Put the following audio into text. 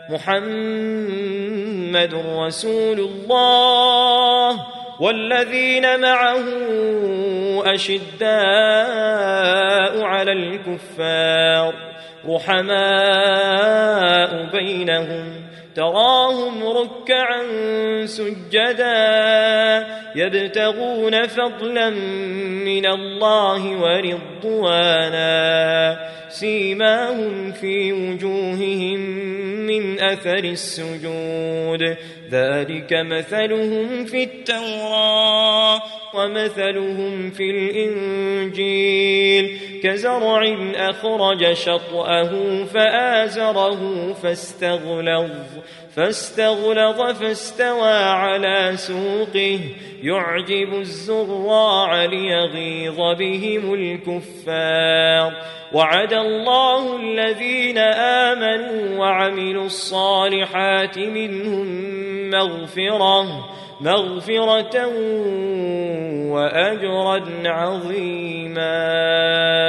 محمد رسول الله والذين معه أشداء على الكفار رحماء بينهم تراهم ركعا سجدا يبتغون فضلا من الله ورضوانا سيماهم في وجوههم من أثر السجود ذلك مثلهم في التوراة ومثلهم في الإنجيل كزرع أخرج شطأه فآزره فاستغلظ فاستوى على سوقه يعجب الزراع ليغيظ بهم الكفار وعد الله الذين آمنوا وعملوا الصالحات منهم مغفرة وأجرا عظيما.